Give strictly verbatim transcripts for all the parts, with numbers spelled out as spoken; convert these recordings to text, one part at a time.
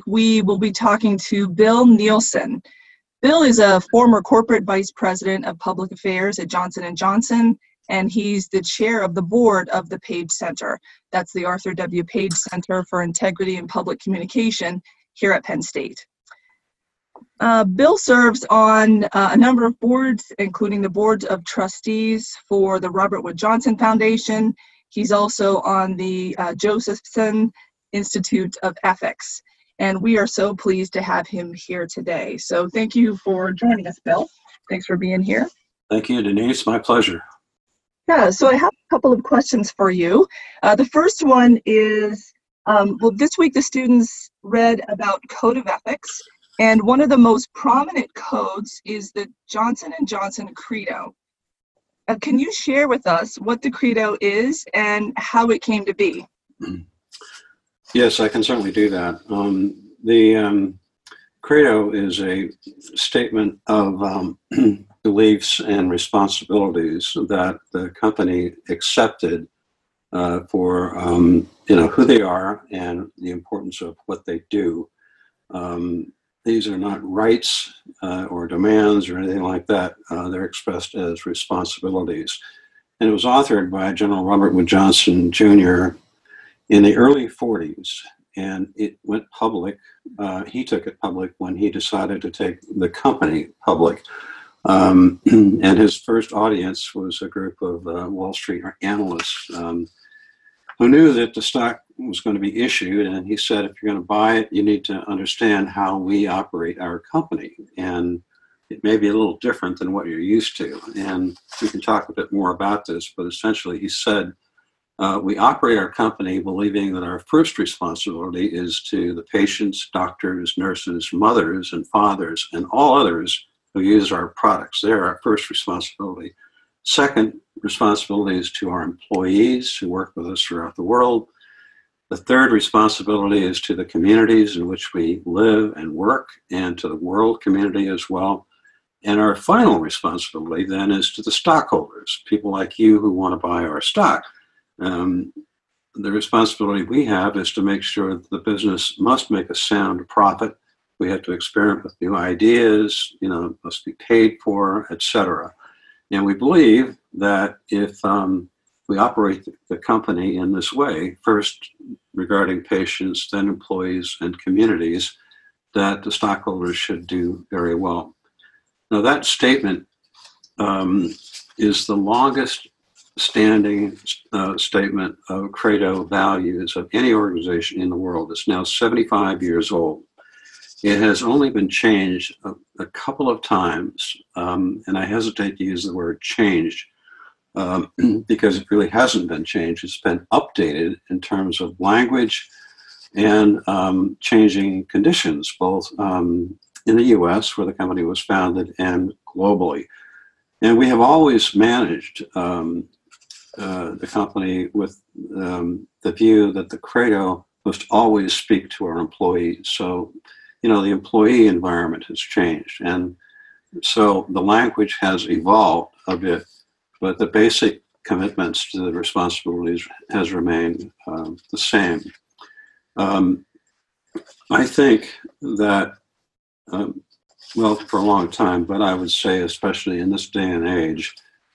we will be talking to Bill Nielsen. Bill is a former corporate vice president of public affairs at Johnson and Johnson, and he's the chair of the board of the Page Center. That's the Arthur W. Page Center for Integrity in Public Communication here at Penn State. Uh, Bill serves on uh, a number of boards, including the boards of trustees for the Robert Wood Johnson Foundation. He's also on the uh, Josephson Institute of Ethics, and we are so pleased to have him here today. So thank you for joining us, Bill. Thanks for being here. Thank you, Denise. My pleasure. Yeah, so I have a couple of questions for you. Uh, the first one is, um, well, this week the students read about Code of Ethics, and one of the most prominent codes is the Johnson and Johnson Credo. Uh, can you share with us what the Credo is and how it came to be? Yes, I can certainly do that. Um, the um, Credo is a statement of um, beliefs and responsibilities that the company accepted uh, for um, you know who they are and the importance of what they do. Um, these are not rights uh, or demands or anything like that. Uh, they're expressed as responsibilities. And it was authored by General Robert Wood Johnson, Junior in the early forties, and it went public. Uh, he took it public when he decided to take the company public. Um, and his first audience was a group of uh, Wall Street analysts um, who knew that the stock was going to be issued. And he said, if you're going to buy it, you need to understand how we operate our company. And it may be a little different than what you're used to. And we can talk a bit more about this, but essentially he said, uh, we operate our company believing that our first responsibility is to the patients, doctors, nurses, mothers, and fathers, and all others who use our products. They're our first responsibility. Second responsibility is to our employees who work with us throughout the world. The third responsibility is to the communities in which we live and work, and to the world community as well. And our final responsibility then is to the stockholders, people like you who want to buy our stock. Um, the responsibility we have is to make sure that the business must make a sound profit. We have to experiment with new ideas, you know, must be paid for, et cetera. And we believe that if um, we operate the, the company in this way, first regarding patients, then employees and communities, that the stockholders should do very well. Now that statement um, is the longest standing uh, statement of Credo values of any organization in the world. It's now seventy-five years old. It has only been changed a, a couple of times, um, and I hesitate to use the word changed um, because it really hasn't been changed. It's been updated in terms of language and um, changing conditions, both um, in the U S, where the company was founded, and globally. And we have always managed um, uh, the company with um, the view that the Credo must always speak to our employees. So, you know, the employee environment has changed. And so the language has evolved a bit, but the basic commitments to the responsibilities has remained um, the same. Um, I think that, um, well, for a long time, but I would say especially in this day and age,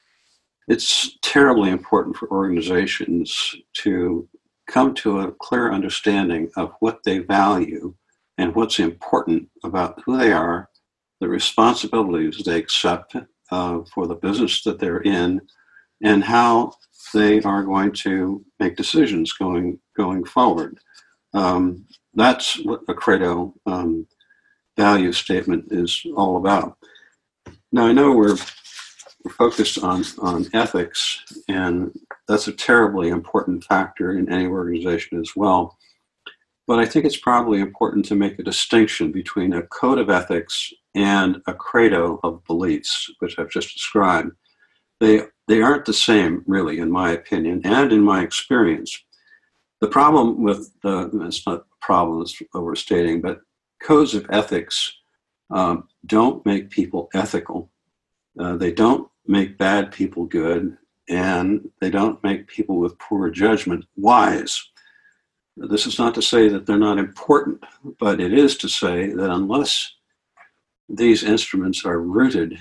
it's terribly important for organizations to come to a clear understanding of what they value and what's important about who they are, the responsibilities they accept uh, for the business that they're in, and how they are going to make decisions going going forward. Um, that's what a Credo um, value statement is all about. Now, I know we're, we're focused on, on ethics, and that's a terribly important factor in any organization as well. But I think it's probably important to make a distinction between a code of ethics and a credo of beliefs, which I've just described. They, they aren't the same, really, in my opinion, and in my experience. The problem with the, it's not a problem, it's overstating, but codes of ethics um, don't make people ethical. Uh, they don't make bad people good, and they don't make people with poor judgment wise. This is not to say that they're not important, but it is to say that unless these instruments are rooted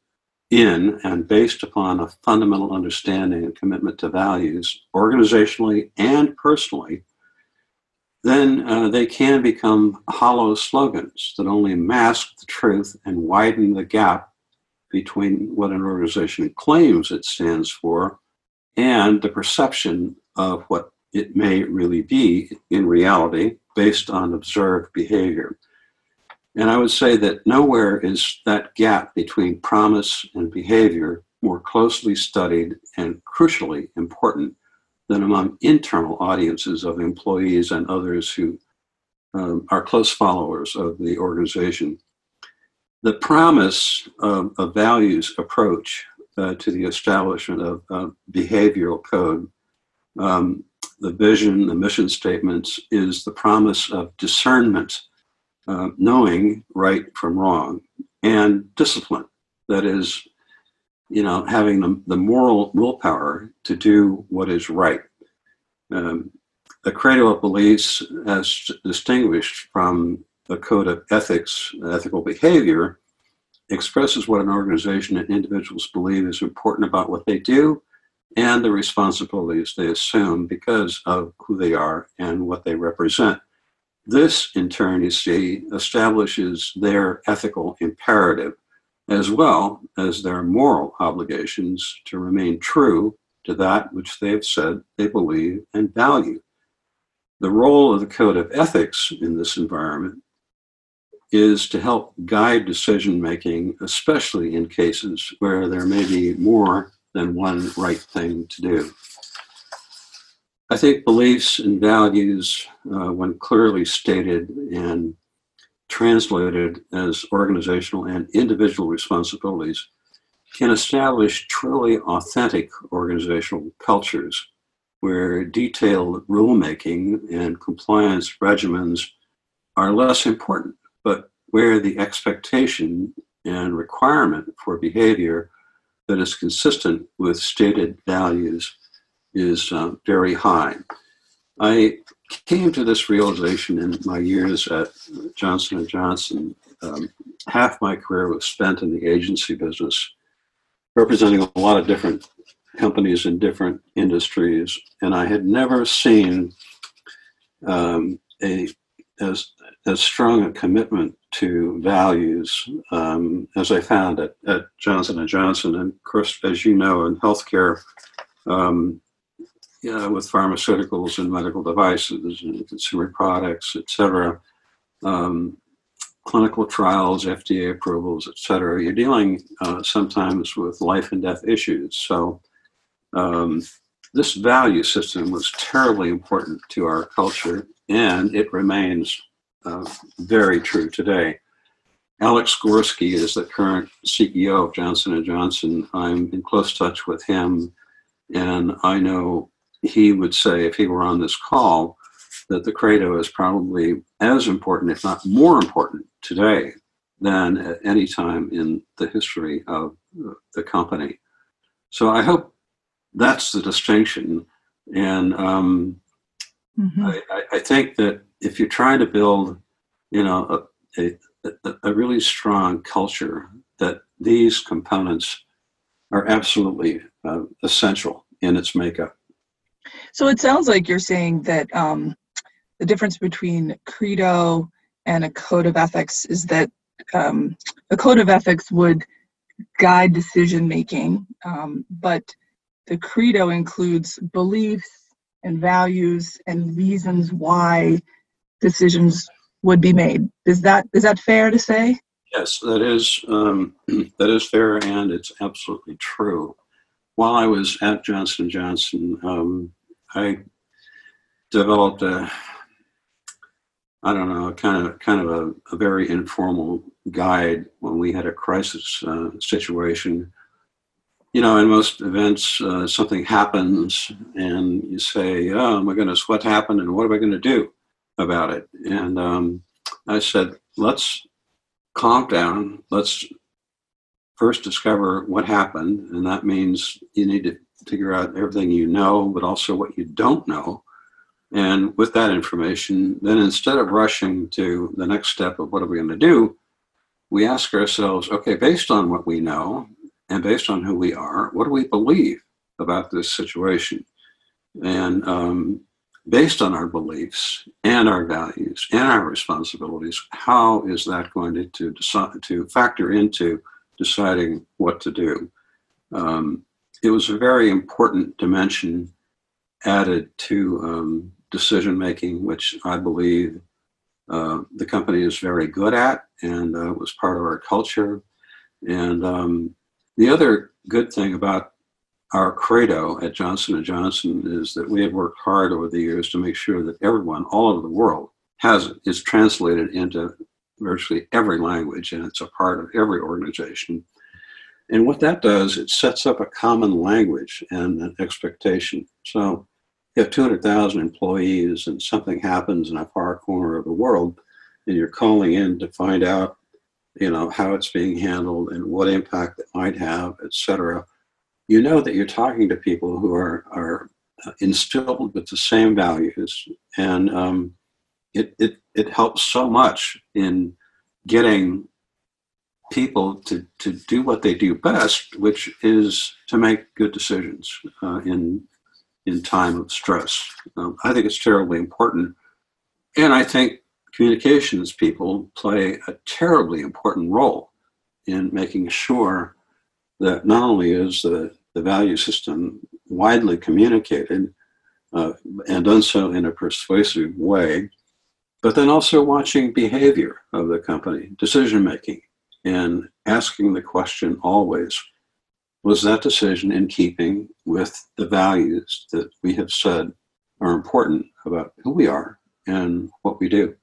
in and based upon a fundamental understanding and commitment to values, organizationally and personally, then uh, they can become hollow slogans that only mask the truth and widen the gap between what an organization claims it stands for and the perception of what it may really be in reality based on observed behavior. And I would say that nowhere is that gap between promise and behavior more closely studied and crucially important than among internal audiences of employees and others who um, are close followers of the organization. The promise of a values approach uh, to the establishment of a behavioral code, um, the vision, the mission statements, is the promise of discernment, uh, knowing right from wrong, and discipline. That is, you know, having the, the moral willpower to do what is right. Um, the credo of beliefs, as distinguished from the code of ethics, ethical behavior, expresses what an organization and individuals believe is important about what they do and the responsibilities they assume because of who they are and what they represent. This, in turn, you see, establishes their ethical imperative as well as their moral obligations to remain true to that which they have said they believe and value. The role of the code of ethics in this environment is to help guide decision-making, especially in cases where there may be more than one right thing to do. I think beliefs and values, uh, when clearly stated and translated as organizational and individual responsibilities, can establish truly authentic organizational cultures where detailed rulemaking and compliance regimens are less important, but where the expectation and requirement for behavior that is consistent with stated values is uh, very high. I came to this realization in my years at Johnson and Johnson. Um, half my career was spent in the agency business, representing a lot of different companies in different industries, and I had never seen um, a as as strong a commitment to values um, as I found at, at Johnson and Johnson. And of course, as you know, in healthcare, um, you know, with pharmaceuticals and medical devices and consumer products, et cetera, um, clinical trials, F D A approvals, et cetera, you're dealing uh, sometimes with life and death issues. So um, this value system was terribly important to our culture, and it remains uh, very true today. Alex Gorsky is the current C E O of Johnson and Johnson. I'm in close touch with him, and I know he would say, if he were on this call, that the credo is probably as important, if not more important today than at any time in the history of the company. So I hope that's the distinction. And um, mm-hmm. I, I think that if you're trying to build, you know, a, a, a really strong culture, that these components are absolutely uh, essential in its makeup. So it sounds like you're saying that um, the difference between credo and a code of ethics is that um, a code of ethics would guide decision making, um, but the credo includes beliefs and values and reasons why decisions would be made. Is that is that fair to say? Yes, that is um, that is fair, and it's absolutely true. While I was at Johnson and Johnson, um, I developed a, I don't know, kind of kind of a, a very informal guide when we had a crisis uh, situation. You know, in most events, uh, something happens, and you say, "Oh my goodness, what happened, and what am I going to do about it?" And um, I said, "Let's calm down. Let's first discover what happened, and that means you need to figure out everything you know, but also what you don't know. And with that information, then instead of rushing to the next step of what are we going to do, we ask ourselves, okay, based on what we know and based on who we are, what do we believe about this situation? And um, based on our beliefs and our values and our responsibilities, how is that going to, to, decide, to factor into deciding what to do? Um, it was a very important dimension added to um, decision-making, which I believe uh, the company is very good at, and uh, was part of our culture. And um, the other good thing about our credo at Johnson and Johnson is that we have worked hard over the years to make sure that everyone all over the world has it, is translated into virtually every language, and it's a part of every organization. And what that does, it sets up a common language and an expectation. So you have two hundred thousand employees and something happens in a far corner of the world, and you're calling in to find out, you know, how it's being handled and what impact it might have, et cetera. You know that you're talking to people who are, are instilled with the same values, and um, it, it, it helps so much in getting people to, to do what they do best, which is to make good decisions uh, in, in time of stress. Um, I think it's terribly important. And I think communications people play a terribly important role in making sure that not only is the, the value system widely communicated uh, and done so in a persuasive way, but then also watching behavior of the company, decision-making, and asking the question always, was that decision in keeping with the values that we have said are important about who we are and what we do?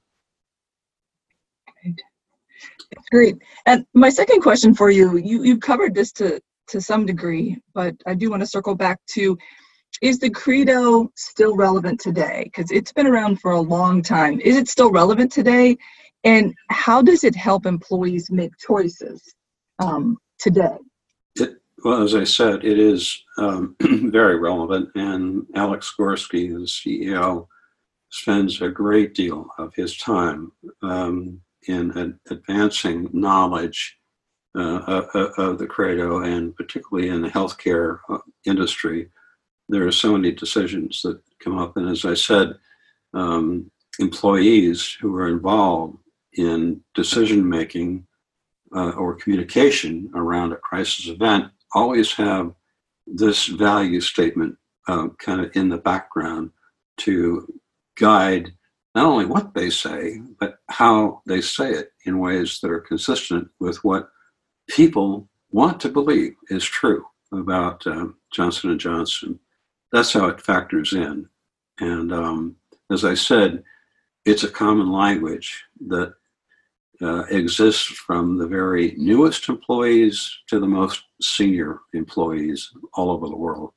Great. That's great. And my second question for you, you, you've covered this to, to some degree, but I do want to circle back to, is the credo still relevant today? Because it's been around for a long time. Is it still relevant today? And how does it help employees make choices um, today? It, well, as I said, it is um, very relevant, and Alex Gorsky, the C E O, spends a great deal of his time um, in ad- advancing knowledge uh, of, of the credo, and particularly in the healthcare industry. There are so many decisions that come up, and as I said, um, employees who are involved in decision-making uh, or communication around a crisis event always have this value statement uh, kind of in the background to guide not only what they say, but how they say it in ways that are consistent with what people want to believe is true about um, Johnson and Johnson. That's how it factors in. And um, as I said, it's a common language that uh, exists from the very newest employees to the most senior employees all over the world.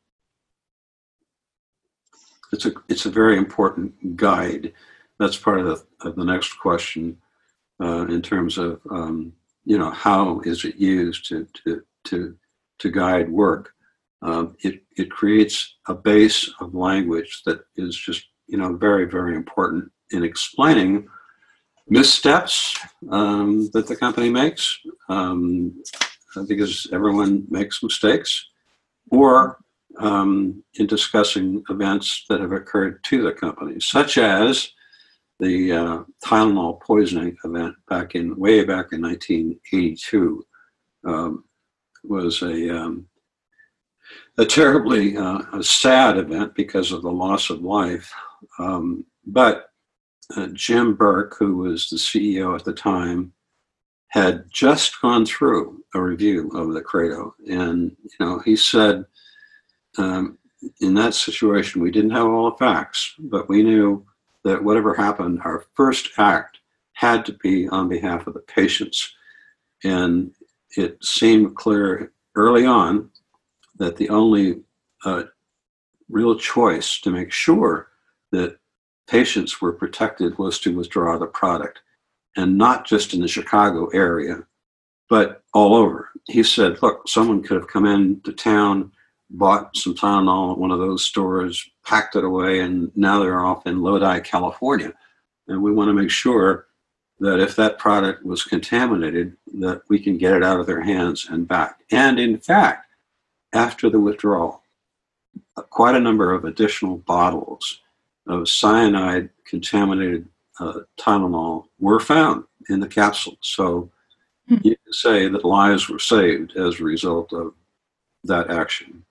It's a, it's a very important guide. That's part of the, of the next question uh, in terms of, um, you know, how is it used to, to, to, to guide work? Um, it, it creates a base of language that is just, you know, very, very important in explaining missteps um, that the company makes, um, because everyone makes mistakes, or um, in discussing events that have occurred to the company, such as the uh, Tylenol poisoning event back in, way back in nineteen eighty-two, um, was a, um, a terribly uh, a sad event because of the loss of life. Um, but uh, Jim Burke, who was the C E O at the time, had just gone through a review of the credo. And, you know, he said, um, in that situation, we didn't have all the facts, but we knew that whatever happened, our first act had to be on behalf of the patients. And it seemed clear early on that the only uh, real choice to make sure that patients were protected was to withdraw the product, and not just in the Chicago area, but all over. He said, look, someone could have come into town bought some Tylenol at one of those stores, packed it away, and now they're off in Lodi, California. And we want to make sure that if that product was contaminated, that we can get it out of their hands and back. And in fact, after the withdrawal, quite a number of additional bottles of cyanide contaminated uh, Tylenol were found in the capsule. So hmm. you can say that lives were saved as a result of that action.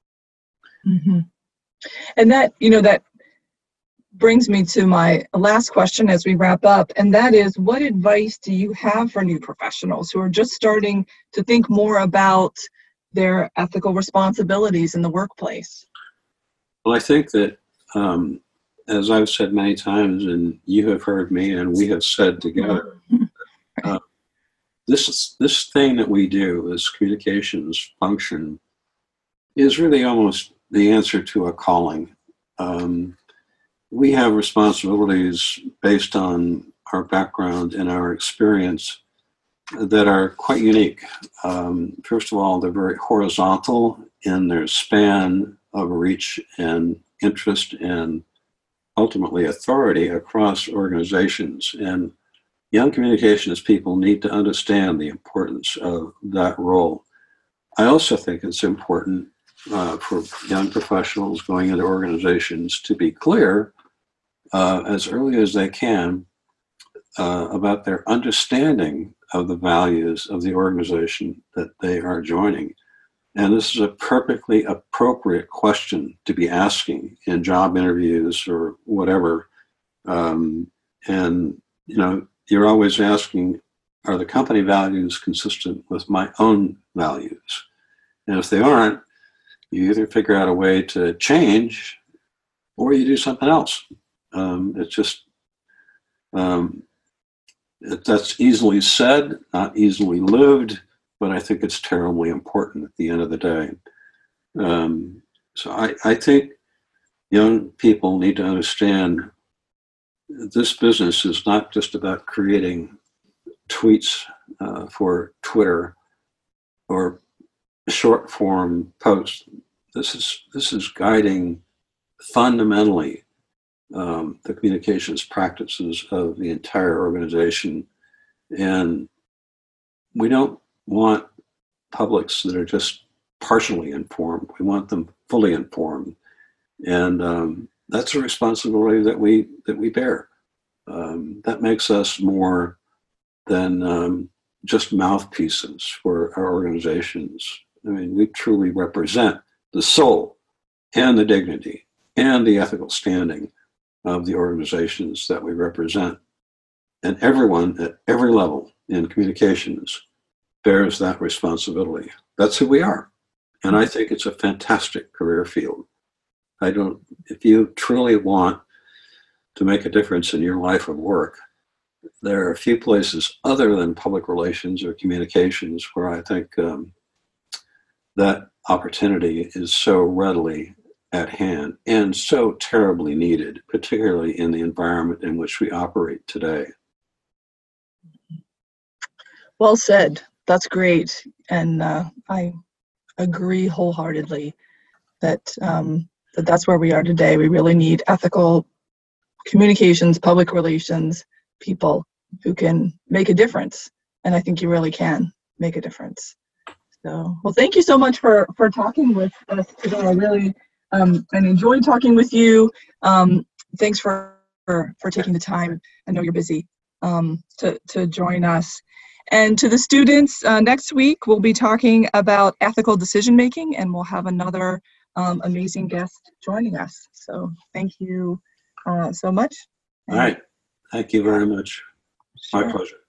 Mm-hmm. And that, you know, that brings me to my last question as we wrap up, and that is, what advice do you have for new professionals who are just starting to think more about their ethical responsibilities in the workplace? Well, I think that, um, as I've said many times, and you have heard me, and we have said together, uh, this this thing that we do, this communications function, is really almost the answer to a calling. Um, we have responsibilities based on our background and our experience that are quite unique. Um, first of all, they're very horizontal in their span of reach and interest and ultimately authority across organizations. And young communications people need to understand the importance of that role. I also think it's important uh, for young professionals going into organizations to be clear uh, as early as they can uh, about their understanding of the values of the organization that they are joining. And this is a perfectly appropriate question to be asking in job interviews or whatever. Um, and, you know, you're always asking, are the company values consistent with my own values? And if they aren't, you either figure out a way to change or you do something else. Um, it's just, um, it, that's easily said, not easily lived, but I think it's terribly important at the end of the day. Um, so I, I think young people need to understand this business is not just about creating tweets uh, for Twitter or short form posts. This is this is guiding fundamentally um, the communications practices of the entire organization, and we don't want publics that are just partially informed. We want them fully informed, and um, that's a responsibility that we that we bear. Um, that makes us more than um, just mouthpieces for our organizations. I mean, we truly represent the soul and the dignity and the ethical standing of the organizations that we represent. And everyone at every level in communications bears that responsibility. That's who we are. And I think it's a fantastic career field. I don't, if you truly want to make a difference in your life of work, there are a few places other than public relations or communications where I think um, that opportunity is so readily at hand and so terribly needed, particularly in the environment in which we operate today. Well said. That's great. And uh, I agree wholeheartedly that, um, that that's where we are today. We really need ethical communications, public relations people who can make a difference. And I think you really can make a difference. So, well, thank you so much for, for talking with us today. I really um, and enjoyed talking with you. Um, thanks for, for, for taking the time. I know you're busy um, to, to join us. And to the students, uh, next week we'll be talking about ethical decision making, and we'll have another um, amazing guest joining us. So thank you uh, so much. All right. Thank you very much. Sure. My pleasure.